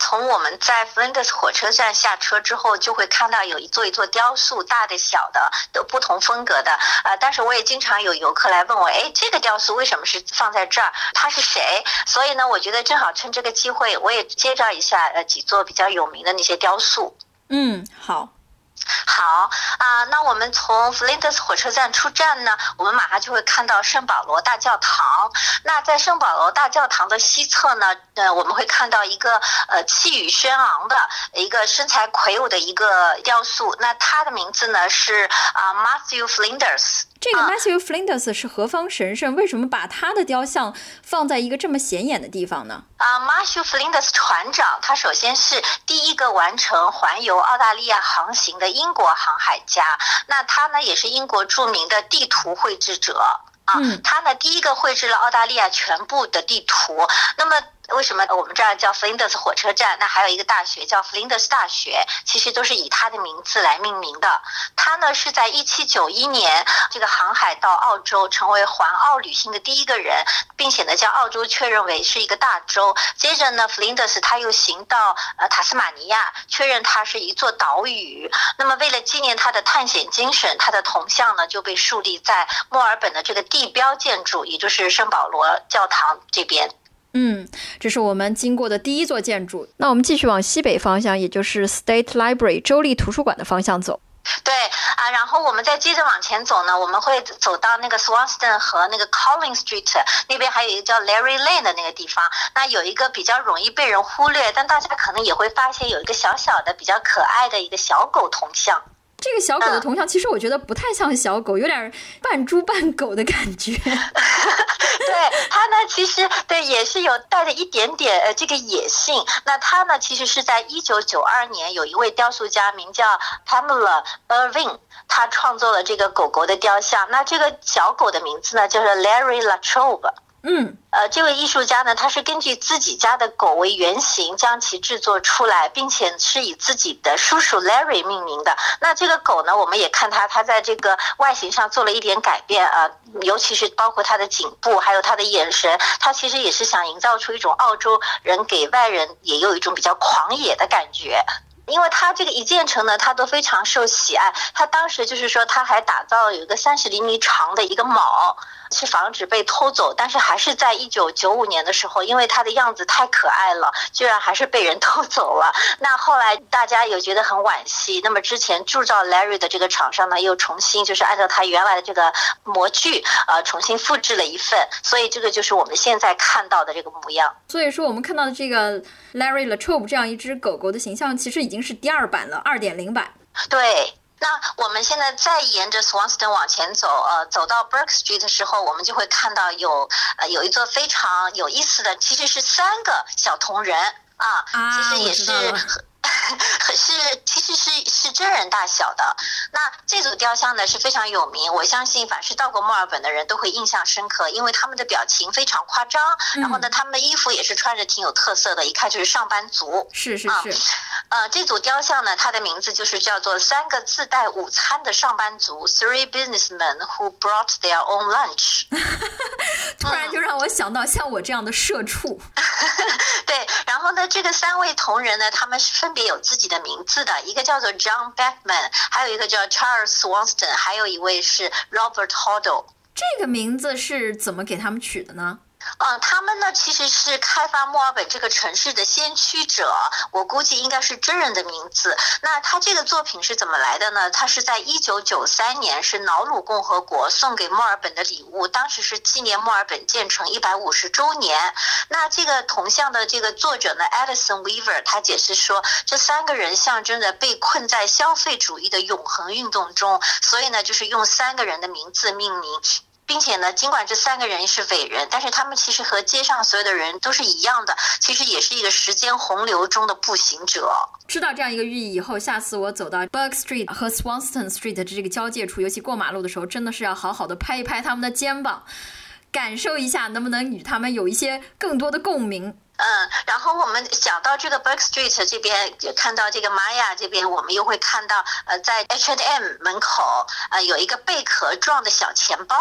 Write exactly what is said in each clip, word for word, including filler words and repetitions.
从我们在 Flinders 火车站下车之后，就会看到有一座一座雕塑，大的小的都不同风格的。呃，但是我也经常有游客来问我，哎，这个雕塑为什么是放在这儿？他是谁？所以呢，我觉得正好趁这个机会，我也介绍一下呃几座比较有名的那些雕塑。 嗯，好。 好啊、呃，那我们从 Flinders 火车站出站呢，我们马上就会看到圣保罗大教堂。那在圣保罗大教堂的西侧呢，呃，我们会看到一个呃气宇轩昂的一个身材魁梧的一个雕塑。那它的名字呢是啊、呃、Matthew Flinders。 这个 Matthew Flinders 是何方神圣？为什么把他的雕像放在一个这么显眼的地方呢？ 啊、uh, ，Matthew Flinders 船长，他首先是第一个完成环游澳大利亚航行的英国航海家。那他呢，也是英国著名的地图绘制者啊。 嗯， 他呢，第一个绘制了澳大利亚全部的地图。那么为什么我们这儿叫 Flinders 火车站？那还有一个大学叫 Flinders 大学，其实都是以他的名字来命名的。他呢是在一七九一年这个航海到澳洲，成为环澳旅行的第一个人，并且呢将澳洲确认为是一个大洲。接着呢 Flinders 他又行到呃塔斯马尼亚，确认它是一座岛屿。那么为了纪念他的探险精神，他的铜像呢就被树立在墨尔本的这个地标建筑，也就是圣保罗教堂这边。 嗯，这是我们经过的第一座建筑。那我们继续往西北方向，也就是 State Library 州立图书馆的方向走。 对啊，然后我们再接着往前走呢，我们会走到那个 Swanston 和那个 Collins Street 那边，还有一个叫 Larry Lane 的那个地方。那有一个比较容易被人忽略，但大家可能也会发现有一个小小的比较可爱的一个小狗铜像。 这个小狗的铜像其实我觉得不太像小狗，有点半猪半狗的感觉。 对，它呢其实对也是有带着一点点呃这个野性。那它呢其实是在一九九二年有一位雕塑家名叫 Pamela Irving， 他创作了这个狗狗的雕像。那这个小狗的名字呢就是 Larry Latrobe。 嗯， 呃，这位艺术家呢，他是根据自己家的狗为原型将其制作出来，并且是以自己的叔叔 Larry 命名的。那这个狗呢，我们也看它，它在这个外形上做了一点改变啊、呃，尤其是包括它的颈部，还有它的眼神，它其实也是想营造出一种澳洲人给外人也有一种比较狂野的感觉。因为他这个一建成呢，他都非常受喜爱。他当时就是说，他还打造了有一个三十厘米长的一个铆，是防止被偷走。但是还是在一九九五年的时候，因为他的样子太可爱了，居然还是被人偷走了。那后来大家有觉得很惋惜。那么之前铸造 Larry 的这个厂商呢，又重新就是按照他原来的这个模具，呃，重新复制了一份。所以这个就是我们现在看到的这个模样。 所以说我们看到的这个 Larry Latrobe 这样一只狗狗的形象，其实已经是第二版了 二点零 版。 对，那我们现在再沿着 Swanston 往前走，呃，走到 Burke Street 的时候，我们就会看到有呃有一座非常有意思的，其实是三个小铜人啊， 啊其实也是是其实是是真人大小的。那这组雕像呢是非常有名，我相信凡是到过墨尔本的人都会印象深刻，因为他们的表情非常夸张， 嗯、 然后呢他们的衣服也是穿着挺有特色的，一看就是上班族。 是是是。 啊、呃，这组雕像呢，它的名字就是叫做三个自带午餐的上班族 ，Three businessmen who brought their own lunch 。 突然就让我想到像我这样的社畜。 对，然后呢，这个三位同仁呢，他们是分别有自己的名字的，一个叫做 John Beckman， 还有一个叫 Charles Swanston， 还有一位是 Robert Hoddle。 这个名字是怎么给他们取的呢？ 嗯，他们呢其实是开发墨尔本这个城市的先驱者，我估计应该是真人的名字。那他这个作品是怎么来的呢？他是在一九九三年是瑙鲁共和国送给墨尔本的礼物，当时是纪念墨尔本建成一百五十周年。那这个铜像的这个作者呢 Alison Weaver 他解释说，这三个人象征着被困在消费主义的永恒运动中，所以呢就是用三个人的名字命名。并且呢，尽管这三个人是伟人，但是他们其实和街上所有的人都是一样的，其实也是一个时间洪流中的步行者。 知道这样一个寓意以后，下次我走到 Burke Street 和 Swanston Street 的这个交界处，尤其过马路的时候，真的是要好好的拍一拍他们的肩膀，感受一下能不能与他们有一些更多的共鸣。 嗯，然后我们讲到这个 Burke Street 这边，看到这个玛雅这边，我们又会看到，呃，在 H and M 门口，呃，有一个贝壳状的小钱包。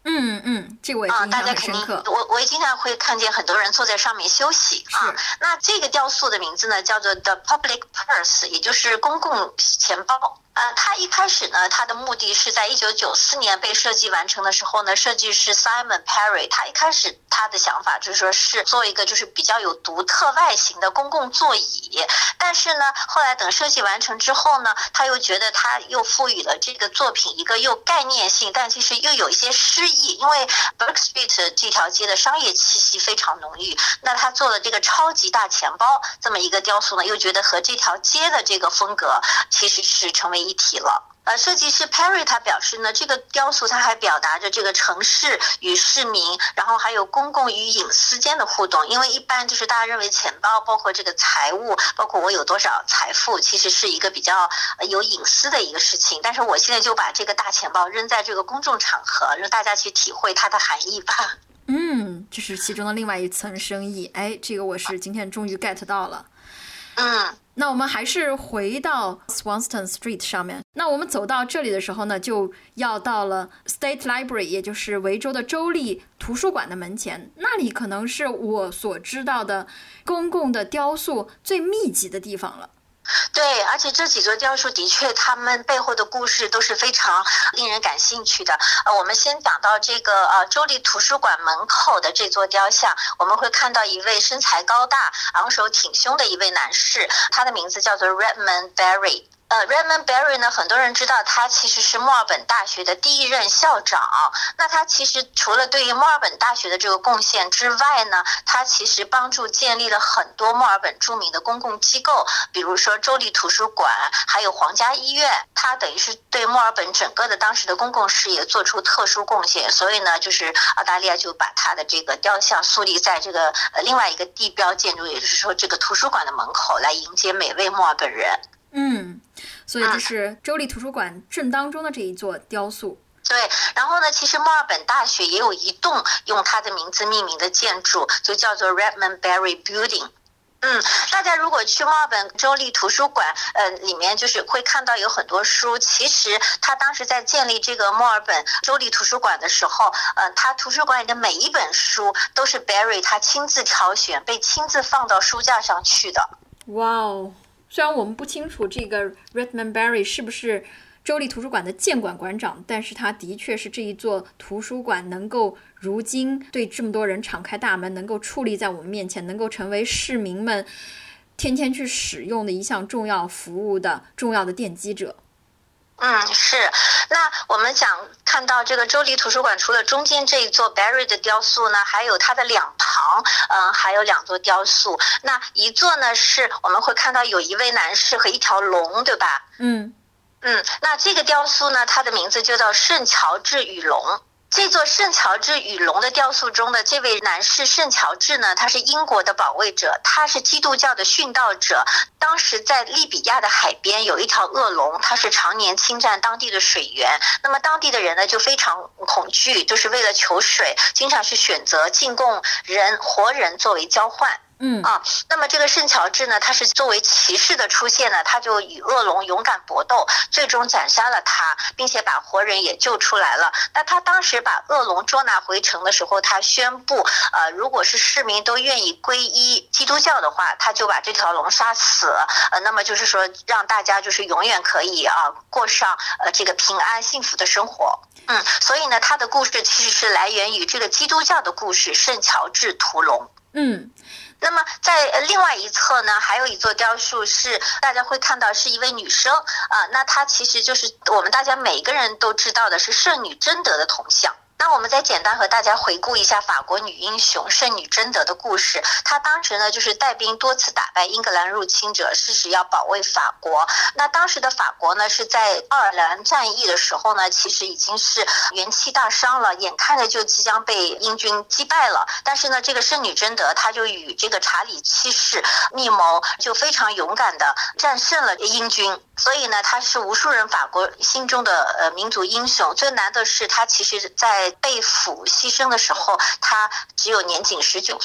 嗯嗯，这个我也是印象很深刻。 啊、大家肯定，我我也经常会看见很多人坐在上面休息啊。那这个雕塑的名字呢，叫做 The Public Purse， 也就是公共钱包。呃，它一开始呢，它的目的是在一九九四年被设计完成的时候呢，设计师 Simon Perry， 他一开始他的想法就是说是做一个就是比较有独特外形的公共座椅，但是呢，后来等设计完成之后呢，他又觉得他又赋予了这个作品一个又概念性，但其实又有一些诗意，因为 Burke Street 这条街的商业气息非常浓郁，那他做了这个超级大钱包这么一个雕塑呢，又觉得和这条街的这个风格其实是成为一体了。呃，设计师 Perry 他表示呢，这个雕塑它还表达着这个城市与市民，然后还有公共与隐私间的互动。因为一般就是大家认为钱包，包括这个财务，包括我有多少财富，其实是一个比较有隐私的一个事情。但是我现在就把这个大钱包扔在这个公众场合，让大家去体会它的含义吧。 嗯，这是其中的另外一层深意。哎，这个我是今天终于 get 到了。 嗯。 那我们还是回到 Swanston Street 上面。那我们走到这里的时候呢，就要到了 State Library， 也就是维州的州立图书馆的门前。那里可能是我所知道的公共的雕塑最密集的地方了。 对，而且这几座雕塑的确，他们背后的故事都是非常令人感兴趣的。呃，我们先讲到这个呃州立图书馆门口的这座雕像，我们会看到一位身材高大、昂首挺胸的一位男士，他的名字叫做 Redmond Barry。呃 Redmond Barry 呢，很多人知道他其实是墨尔本大学的第一任校长。那他其实除了对于墨尔本大学的这个贡献之外呢，他其实帮助建立了很多墨尔本著名的公共机构，比如说州立图书馆，还有皇家医院。他等于是对墨尔本整个的当时的公共事业做出特殊贡献，所以呢，就是澳大利亚就把他的这个雕像树立在这个呃另外一个地标建筑，也就是说这个图书馆的门口，来迎接每位墨尔本人。 嗯，所以这是州立图书馆正当中的这一座雕塑。 对，然后呢，其实墨尔本大学也有一栋用他的名字命名的建筑，就叫做 Redmond Barry Building。嗯，大家如果去墨尔本州立图书馆，呃，里面就是会看到有很多书。其实他当时在建立这个墨尔本州立图书馆的时候，呃，他图书馆里的每一本书都是 Barry 他亲自挑选，被亲自放到书架上去的。 哇哦！虽然我们不清楚这个 Redmond Barry 是不是州立图书馆的建馆馆长，但是他的确是这一座图书馆能够如今对这么多人敞开大门，能够矗立在我们面前，能够成为市民们天天去使用的一项重要服务的重要的奠基者。 嗯，是。那我们想看到这个州立图书馆，除了中间这一座 Barry 的雕塑呢，还有它的两旁，嗯、呃，还有两座雕塑。那一座呢，是我们会看到有一位男士和一条龙，对吧？ 嗯嗯，那这个雕塑呢，它的名字就叫圣乔治与龙。这座圣乔治与龙的雕塑中的这位男士圣乔治呢，他是英国的保卫者，他是基督教的殉道者。当时在利比亚的海边有一条恶龙，它是常年侵占当地的水源，那么当地的人呢就非常恐惧，就是为了求水，经常是选择进贡人活人作为交换。 嗯啊，那么这个圣乔治呢，他是作为骑士的出现呢，他就与恶龙勇敢搏斗，最终斩杀了他，并且把活人也救出来了。那他当时把恶龙捉拿回城的时候，他宣布，呃，如果是市民都愿意皈依基督教的话，他就把这条龙杀死，呃，那么就是说让大家就是永远可以啊过上呃这个平安幸福的生活。嗯，所以呢，他的故事其实是来源于这个基督教的故事，圣乔治屠龙。 嗯。 那么在另外一侧呢，还有一座雕塑是大家会看到是一位女生啊、呃，那她其实就是我们大家每个人都知道的是圣女贞德的铜像。那我们再简单和大家回顾一下法国女英雄圣女贞德的故事。她当时呢就是带兵多次打败英格兰入侵者，誓死要保卫法国。那当时的法国呢是在爱尔兰战役的时候呢，其实已经是元气大伤了，眼看着就即将被英军击败了。但是呢，这个圣女贞德她就与这个查理七世密谋，就非常勇敢的战胜了英军。所以呢，她是无数人法国心中的呃民族英雄。最难的是，她其实在被俘牺牲的时候，她只有年仅十九岁。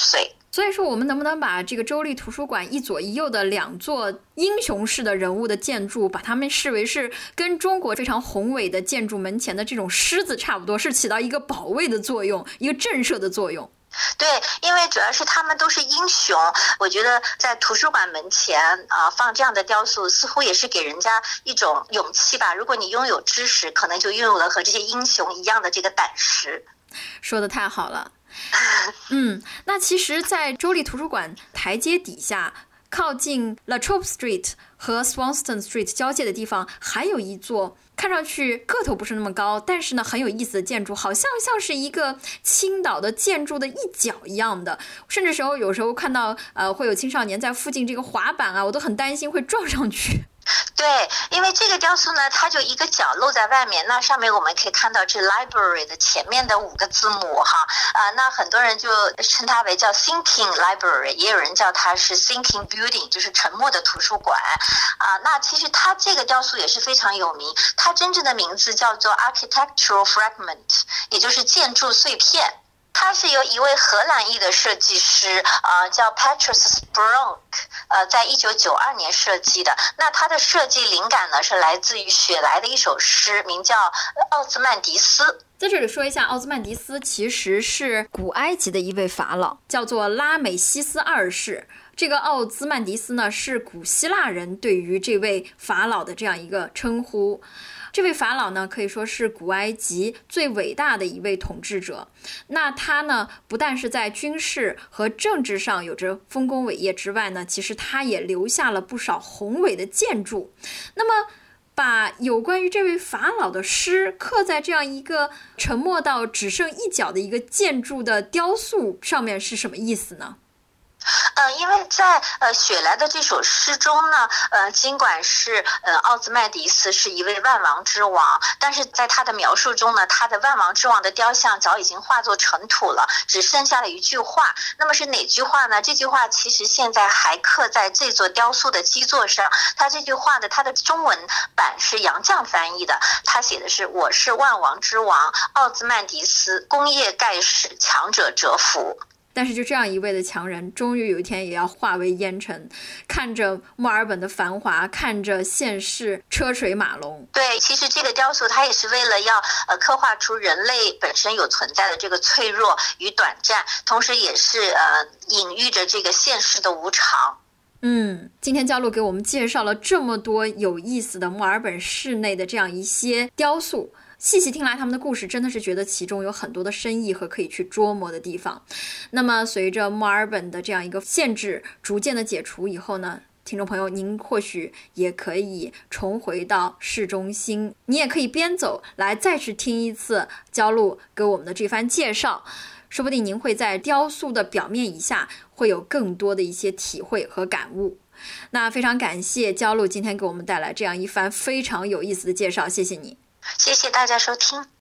所以说我们能不能把这个州立图书馆一左一右的两座英雄式的人物的建筑，把它们视为是跟中国非常宏伟的建筑门前的这种狮子差不多，是起到一个保卫的作用，一个震慑的作用？ 对，因为主要是他们都是英雄，我觉得在图书馆门前啊、呃、放这样的雕塑，似乎也是给人家一种勇气吧。如果你拥有知识，可能就拥有了和这些英雄一样的这个胆识。 说得太好了。嗯，那其实在州立图书馆台阶底下，靠近 Latrobe Street 和 Swanston Street 交界的地方，还有一座看上去个头不是那么高，但是呢很有意思的建筑，好像像是一个倾倒的建筑的一角一样的，甚至时候有时候看到呃会有青少年在附近这个滑板啊，我都很担心会撞上去。 对，因为这个雕塑呢，它就一个角露在外面，那上面我们可以看到这 library 的前面的五个字母哈，啊、呃，那很多人就称它为叫 thinking library， 也有人叫它是 thinking building， 就是沉默的图书馆啊、呃。那其实它这个雕塑也是非常有名，它真正的名字叫做 architectural fragment， 也就是建筑碎片。它是由一位荷兰裔的设计师，呃，叫 Patrice Spronk， 呃，在一九九二年设计的。那它的设计灵感呢，是来自于雪莱的一首诗，名叫《奥兹曼迪斯》。 在这里说一下，奥兹曼迪斯其实是古埃及的一位法老，叫做拉美西斯二世。这个奥兹曼迪斯呢，是古希腊人对于这位法老的这样一个称呼。这位法老呢，可以说是古埃及最伟大的一位统治者。那他呢，不但是在军事和政治上有着丰功伟业之外呢，其实他也留下了不少宏伟的建筑。那么把有关于这位法老的诗刻在这样一个沉没到只剩一角的一个建筑的雕塑上面是什么意思呢？ 呃，因为在呃雪莱的这首诗中呢，呃，尽管是呃奥兹曼迪斯是一位万王之王，但是在他的描述中呢，他的万王之王的雕像早已经化作尘土了，只剩下了一句话。那么是哪句话呢？这句话其实现在还刻在这座雕塑的基座上。他这句话的它的中文版是杨绛翻译的，他写的是：“我是万王之王，奥兹曼迪斯，功业盖世，强者折服。” 但是就这样一位的强人，终于有一天也要化为烟尘。看着墨尔本的繁华，看着现世车水马龙。 对，其实这个雕塑它也是为了要呃刻画出人类本身有存在的这个脆弱与短暂，同时也是呃隐喻着这个现实的无常。 嗯，今天焦露给我们介绍了这么多有意思的墨尔本市内的这样一些雕塑。细细听来，他们的故事真的是觉得其中有很多的深意和可以去琢磨的地方。那么随着墨尔本的这样一个限制逐渐的解除以后呢，听众朋友，您或许也可以重回到市中心，你也可以边走来再去听一次焦露给我们的这番介绍，说不定您会在雕塑的表面以下会有更多的一些体会和感悟。那非常感谢焦露今天给我们带来这样一番非常有意思的介绍，谢谢你。 谢谢大家收听。